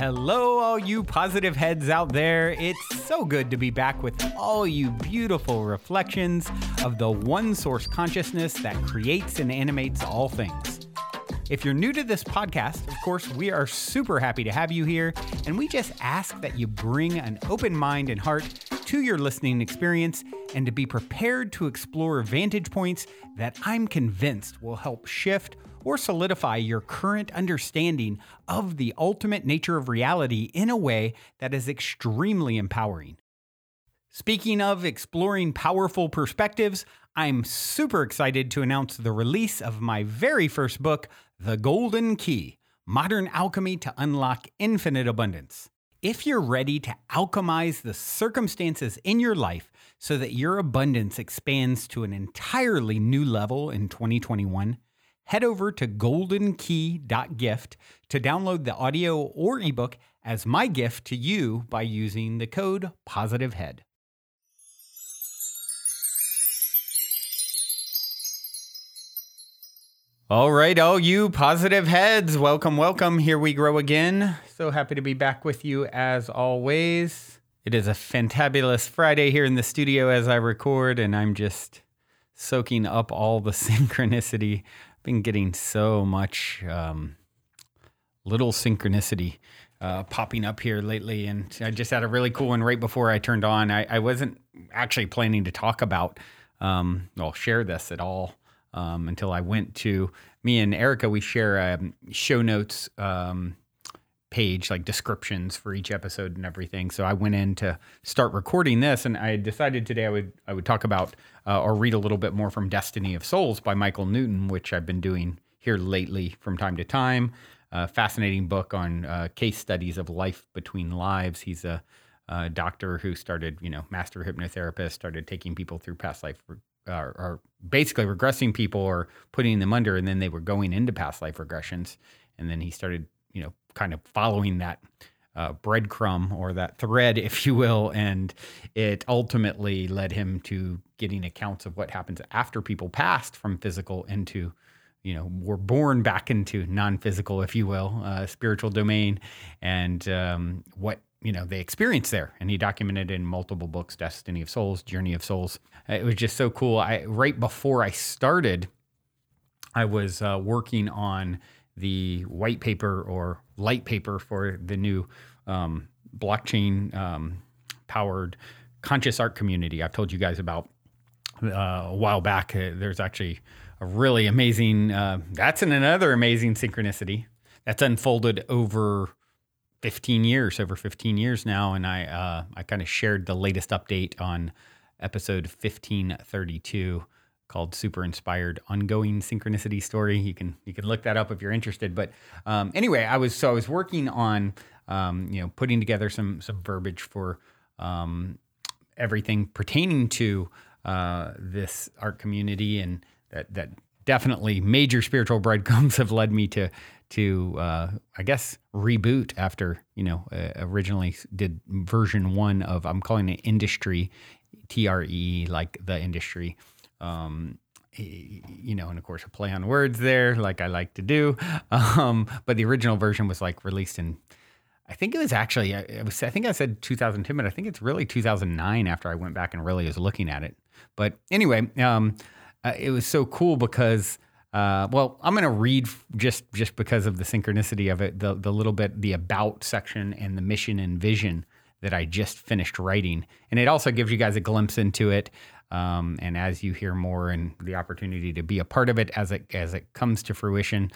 Hello, all you positive heads out there. It's so good to be back with all you beautiful reflections of the one source consciousness that creates and animates all things. If you're new to this podcast, of course, we are super happy to have you here, and we just ask that you bring an open mind and heart to your listening experience and to be prepared to explore vantage points that I'm convinced will help shift or solidify your current understanding of the ultimate nature of reality in a way that is extremely empowering. Speaking of exploring powerful perspectives, I'm super excited to announce the release of my very first book, The Golden Key: Modern Alchemy to Unlock Infinite Abundance. If you're ready to alchemize the circumstances in your life so that your abundance expands to an entirely new level in 2021, head over to goldenkey.gift to download the audio or ebook as my gift to you by using the code POSITIVEHEAD. All right, all you positive heads, welcome. Here we grow again. So happy to be back with you as always. It is a fantabulous Friday here in the studio as I record, and I'm just soaking up all the synchronicity. Been getting so much little synchronicity popping up here lately, and I just had a really cool one right before I turned on. I wasn't actually planning to talk about share this at all until I went to me and Erica. We share a show notes page, like descriptions for each episode and everything. So I went in to start recording this, and I decided today I would talk about or read a little bit more from Destiny of Souls by Michael Newton, which I've been doing here lately from time to time. Fascinating book on case studies of life between lives. He's a doctor who started, master hypnotherapist, started taking people through past life, or basically regressing people or putting them under, and then they were going into past life regressions. And then he started, kind of following that breadcrumb or that thread, if you will, and it ultimately led him to getting accounts of what happens after people passed from physical into, were born back into non-physical, if you will, spiritual domain, and what they experienced there. And he documented in multiple books, Destiny of Souls, Journey of Souls. It was just so cool. Right before I started, I was working on the white paper or light paper for the new blockchain powered conscious art community I've told you guys about a while back. There's actually a really amazing, that's another amazing synchronicity that's unfolded over 15 years now. And I kind of shared the latest update on episode 1532 called Super Inspired Ongoing Synchronicity Story. You can look that up if you're interested. But anyway, I was working on putting together some verbiage for everything pertaining to this art community, and that definitely major spiritual breadcrumbs have led me to I guess reboot after originally did version 1 of, I'm calling it Industry, TRE, like the industry. And of course a play on words there, like I like to do. But the original version was like released in, I think I said 2010, but I think it's really 2009 after I went back and really was looking at it. But anyway, it was so cool because, I'm going to read just because of the synchronicity of it, the little bit, the about section and the mission and vision that I just finished writing. And it also gives you guys a glimpse into it. And as you hear more and the opportunity to be a part of it as it comes to fruition,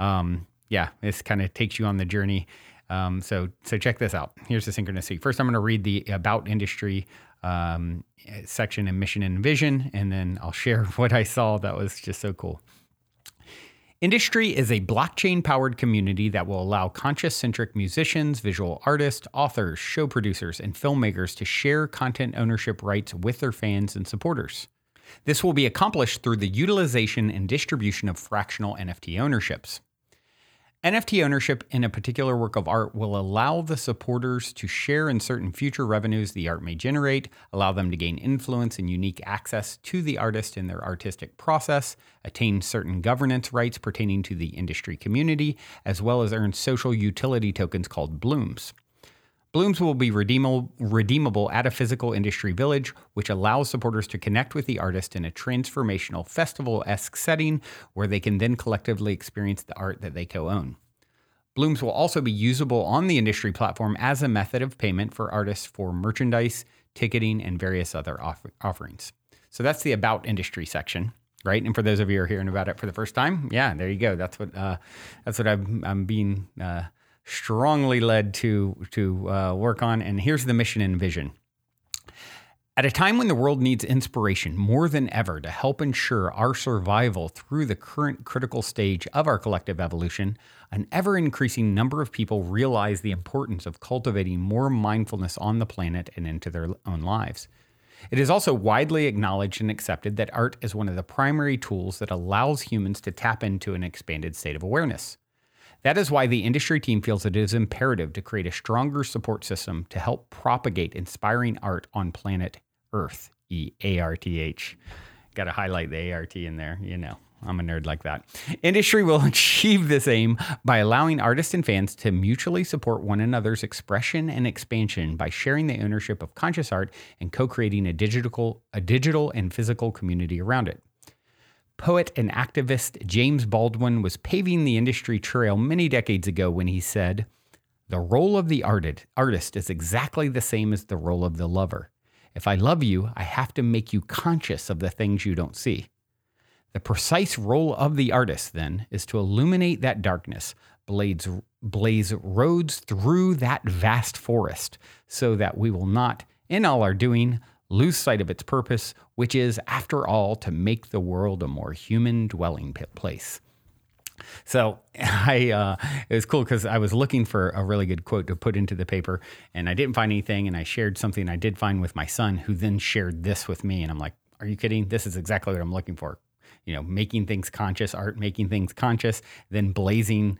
this kind of takes you on the journey. So check this out. Here's the synchronicity. First, I'm going to read the about industry section and mission and vision, and then I'll share what I saw that was just so cool. Industry is a blockchain-powered community that will allow conscious-centric musicians, visual artists, authors, show producers, and filmmakers to share content ownership rights with their fans and supporters. This will be accomplished through the utilization and distribution of fractional NFT ownerships. NFT ownership in a particular work of art will allow the supporters to share in certain future revenues the art may generate, allow them to gain influence and unique access to the artist in their artistic process, attain certain governance rights pertaining to the industry community, as well as earn social utility tokens called blooms. Blooms will be redeemable at a physical industry village, which allows supporters to connect with the artist in a transformational festival-esque setting where they can then collectively experience the art that they co-own. Blooms will also be usable on the industry platform as a method of payment for artists for merchandise, ticketing, and various other offerings. So that's the About Industry section, right? And for those of you who are hearing about it for the first time, yeah, there you go. That's what I'm being strongly led to work on. And here's the mission and vision. At a time when the world needs inspiration more than ever to help ensure our survival through the current critical stage of our collective evolution, an ever-increasing number of people realize the importance of cultivating more mindfulness on the planet and into their own lives. It is also widely acknowledged and accepted that art is one of the primary tools that allows humans to tap into an expanded state of awareness. That is why the industry team feels it is imperative to create a stronger support system to help propagate inspiring art on planet Earth, EARTH. Got to highlight the ART in there, I'm a nerd like that. Industry will achieve this aim by allowing artists and fans to mutually support one another's expression and expansion by sharing the ownership of conscious art and co-creating a digital and physical community around it. Poet and activist James Baldwin was paving the industry trail many decades ago when he said, "The role of the artist is exactly the same as the role of the lover. If I love you, I have to make you conscious of the things you don't see." The precise role of the artist, then, is to illuminate that darkness, blaze roads through that vast forest, so that we will not, in all our doing, lose sight of its purpose, which is, after all, to make the world a more human dwelling place. So it was cool because I was looking for a really good quote to put into the paper, and I didn't find anything, and I shared something I did find with my son, who then shared this with me, and I'm like, are you kidding? This is exactly what I'm looking for. Making things conscious, art making things conscious, then blazing,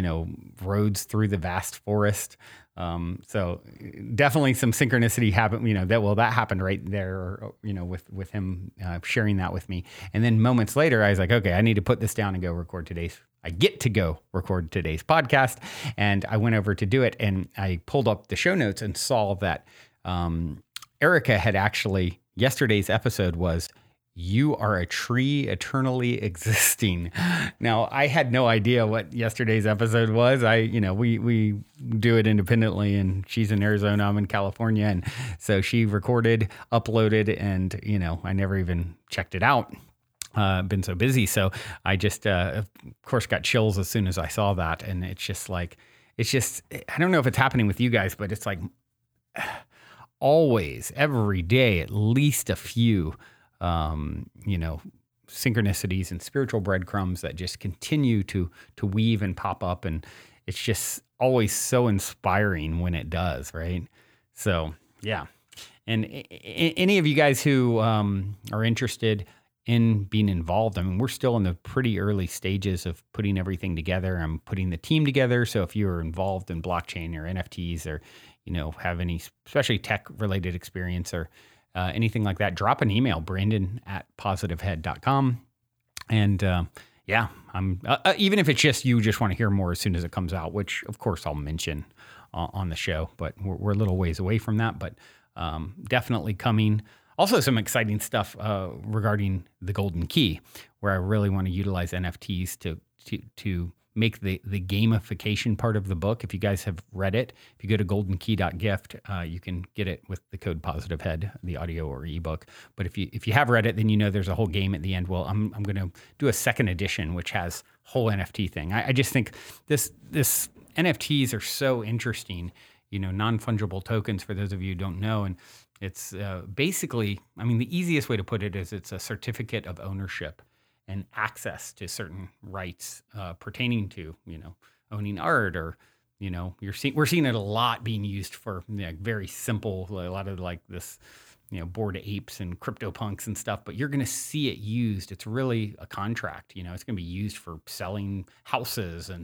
roads through the vast forest. So definitely some synchronicity happened, that happened right there, with him sharing that with me. And then moments later, I was like, okay, I need to put this down and I get to go record today's podcast. And I went over to do it, and I pulled up the show notes and saw that Erica had actually, yesterday's episode was, "You are a tree eternally existing." Now, I had no idea what yesterday's episode was. We do it independently, and she's in Arizona, I'm in California. And so she recorded, uploaded, and, I never even checked it out. Been so busy. So I just, of course, got chills as soon as I saw that. And it's just, I don't know if it's happening with you guys, but it's like always, every day, at least a few synchronicities and spiritual breadcrumbs that just continue to weave and pop up. And it's just always so inspiring when it does, right? So, yeah. And any of you guys who are interested in being involved, I mean, we're still in the pretty early stages of putting everything together. I'm putting the team together. So if you're involved in blockchain or NFTs or, have any, especially tech-related experience or anything like that, drop an email, Brandon@positivehead.com. And I'm even if it's just you just want to hear more as soon as it comes out, which of course I'll mention on the show, but we're a little ways away from that, but definitely coming. Also some exciting stuff regarding the Golden Key, where I really want to utilize NFTs to make the gamification part of the book. If you guys have read it, if you go to goldenkey.gift, you can get it with the code PositiveHead, the audio or ebook. But if you have read it, then there's a whole game at the end. Well, I'm going to do a second edition, which has whole NFT thing. I just think this NFTs are so interesting, non-fungible tokens, for those of you who don't know. And it's basically, the easiest way to put it is it's a certificate of ownership and access to certain rights pertaining to, owning art, or, we're seeing it a lot being used for very simple, a lot of this, Bored Apes and CryptoPunks and stuff, but you're going to see it used. It's really a contract, it's going to be used for selling houses and,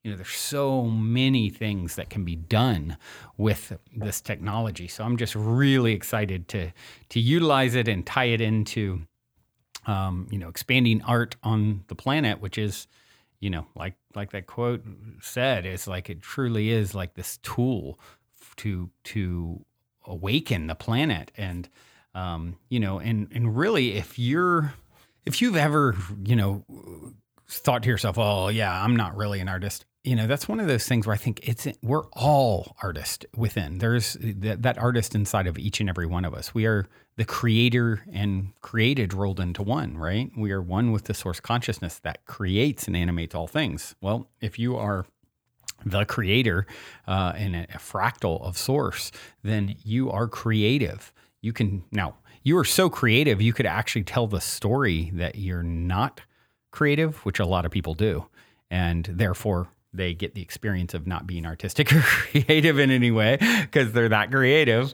there's so many things that can be done with this technology. So I'm just really excited to utilize it and tie it into, expanding art on the planet, which is, like that quote said, it's like it truly is like this tool to awaken the planet. And, and really, if you've ever, thought to yourself, oh yeah, I'm not really an artist. That's one of those things where I think we're all artists within. There's that artist inside of each and every one of us. We are the creator and created rolled into one, right? We are one with the source consciousness that creates and animates all things. Well, if you are the creator and a fractal of source, then you are creative. You are so creative, you could actually tell the story that you're not creative, which a lot of people do. And therefore, they get the experience of not being artistic or creative in any way because they're that creative.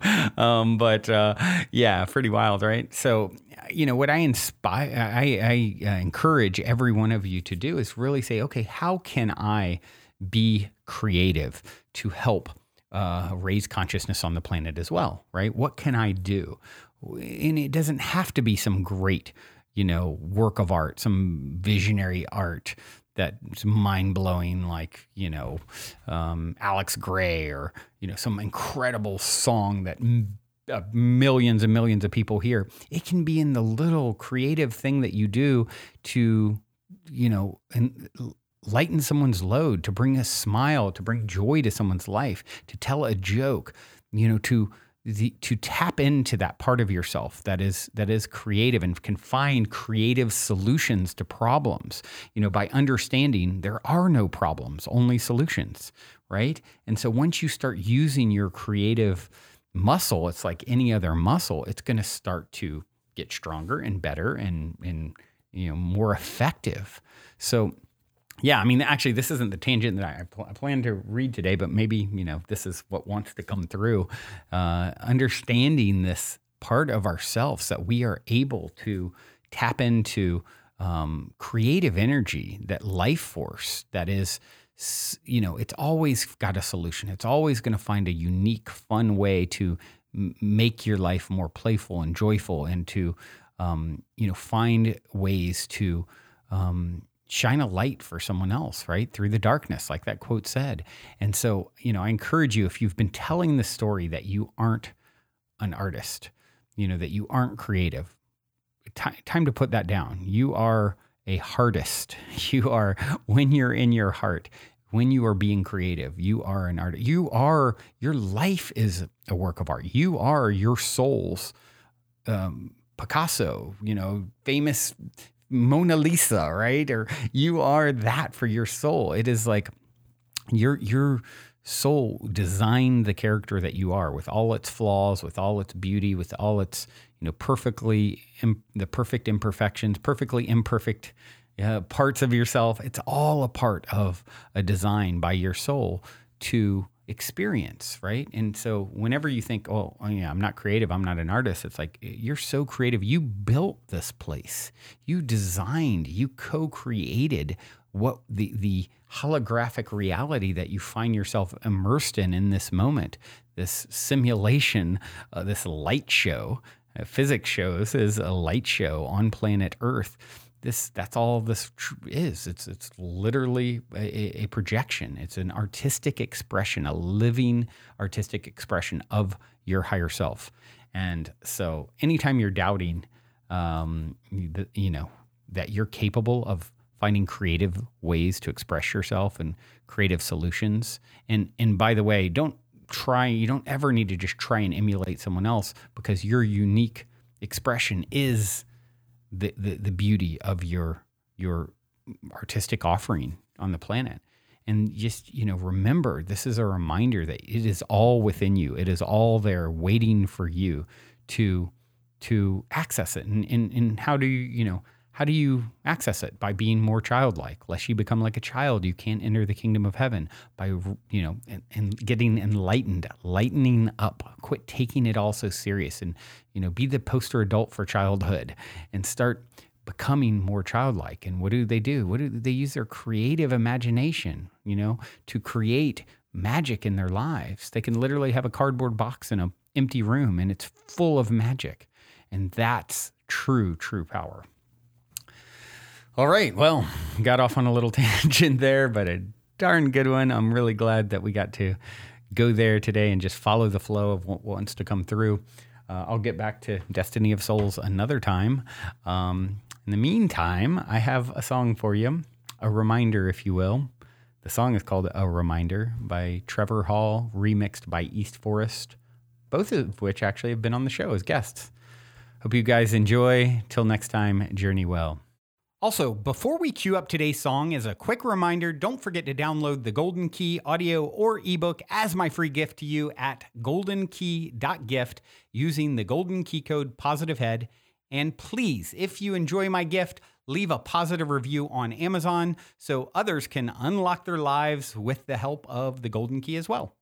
Yeah, pretty wild, right? So, what I encourage every one of you to do is really say, okay, how can I be creative to help raise consciousness on the planet as well, right? What can I do? And it doesn't have to be some great, work of art, some visionary art that's mind-blowing, like, Alex Gray, or, some incredible song that millions and millions of people hear. It can be in the little creative thing that you do to, lighten someone's load, to bring a smile, to bring joy to someone's life, to tell a joke, to tap into that part of yourself that is creative and can find creative solutions to problems, by understanding there are no problems, only solutions, right? And so once you start using your creative muscle, it's like any other muscle, it's going to start to get stronger and better and more effective. So yeah, I mean, actually, this isn't the tangent that I plan to read today, but maybe, this is what wants to come through. Understanding this part of ourselves that we are able to tap into creative energy, that life force that is, it's always got a solution. It's always going to find a unique, fun way to make your life more playful and joyful, and to, find ways to shine a light for someone else, right? Through the darkness, like that quote said. And so, I encourage you, if you've been telling the story that you aren't an artist, that you aren't creative, time to put that down. You are a heartist. You are, when you're in your heart, when you are being creative, you are an artist. Your life is a work of art. You are your soul's Picasso, famous Mona Lisa, right? Or you are that for your soul. It is like your soul designed the character that you are, with all its flaws, with all its beauty, with all its, the perfect imperfections, perfectly imperfect parts of yourself. It's all a part of a design by your soul to experience, right? And so whenever you think, oh yeah, I'm not creative, I'm not an artist, it's like, you're so creative. You built this place. You designed, you co-created what the holographic reality that you find yourself immersed in this moment, this simulation, this light show. Physics shows is a light show on planet Earth. That's all this is. It's literally a projection. It's an artistic expression, a living artistic expression of your higher self. And so anytime you're doubting, that you're capable of finding creative ways to express yourself and creative solutions. And by the way, you don't ever need to just try and emulate someone else, because your unique expression is the beauty of your artistic offering on the planet. And just, remember, this is a reminder that it is all within you. It is all there waiting for you to access it. And how do you access it? By being more childlike. Lest you become like a child, you can't enter the kingdom of heaven. By, and getting enlightened, lightening up, quit taking it all so serious, and, be the poster adult for childhood, and start becoming more childlike. And what do? What do they use? Their creative imagination, to create magic in their lives. They can literally have a cardboard box in an empty room and it's full of magic. And that's true power. All right. Well, got off on a little tangent there, but a darn good one. I'm really glad that we got to go there today and just follow the flow of what wants to come through. I'll get back to Destiny of Souls another time. In the meantime, I have a song for you, a reminder, if you will. The song is called A Reminder by Trevor Hall, remixed by East Forest, both of which actually have been on the show as guests. Hope you guys enjoy. Till next time, journey well. Also, before we cue up today's song, as a quick reminder, don't forget to download the Golden Key audio or ebook as my free gift to you at goldenkey.gift using the Golden Key code POSITIVEHEAD. And please, if you enjoy my gift, leave a positive review on Amazon so others can unlock their lives with the help of the Golden Key as well.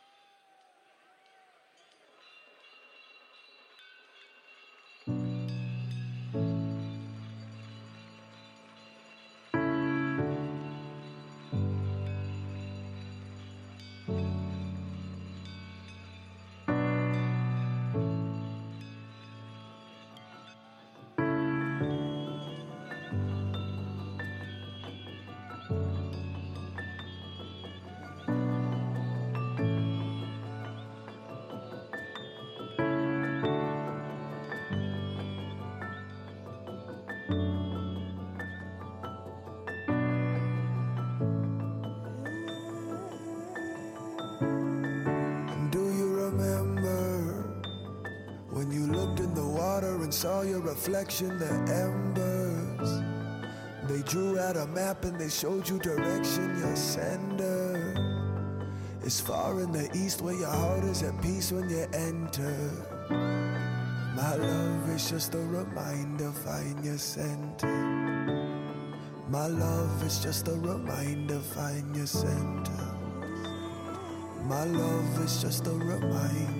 Saw your reflection, the embers. They drew out a map and they showed you direction. Your sender is far in the east, where your heart is at peace when you enter. My love is just a reminder, find your center. My love is just a reminder, find your center. My love is just a reminder.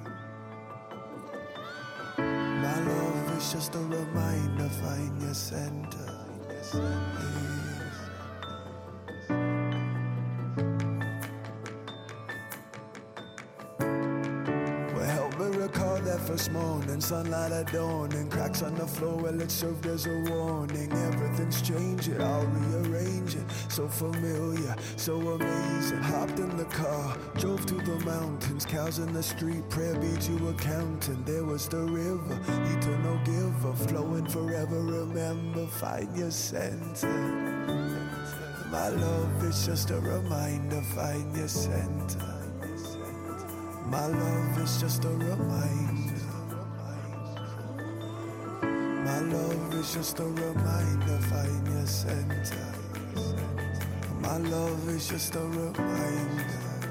It's just a reminder, find your center. Well, help me recall that first morning, sunlight at dawn, and cracks on the floor, well, it served as a warning. Everything's changing, I'll rearrange it. So familiar, so amazing. Hopped in the car, drove to the mountains, cows in the street, prayer beads you were counting. There was the river, eternal giver, flowing forever. Remember, find your center. My love is just a reminder, find your center. My love is just a reminder. My love is just a reminder, find your center. My love is just a reminder.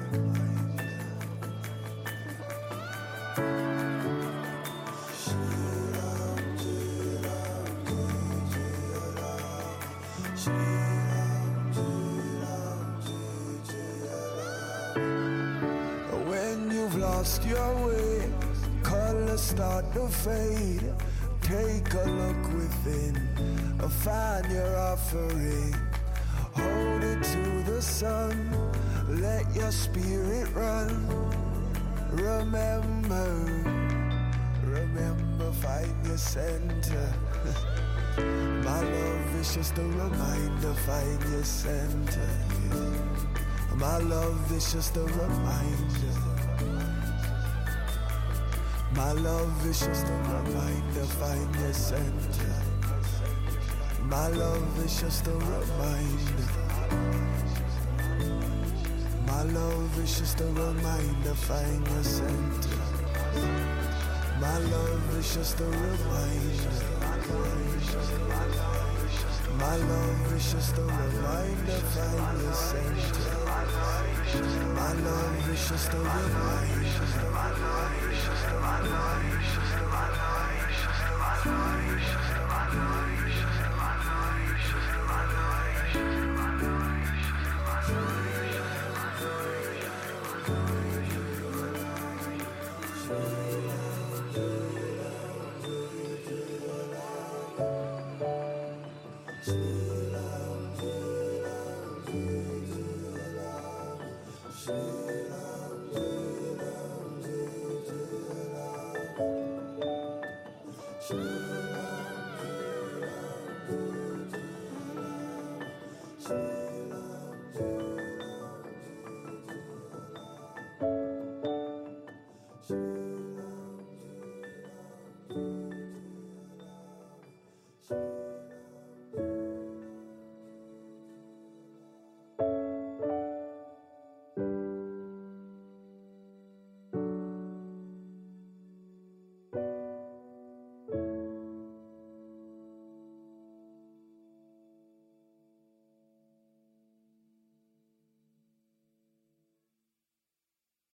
When you've lost your way, colors start to fade. Take a look within, find your offering. Hold it to the sun, let your spirit run. Remember, find your center. My love is just a reminder, find your center. My love is just a reminder. My love is just a reminder, find your center. My love is just a reminder. My love is just a reminder, find your center. My love is just a reminder. My love is just a reminder, find your center. My love is just a reminder. Shri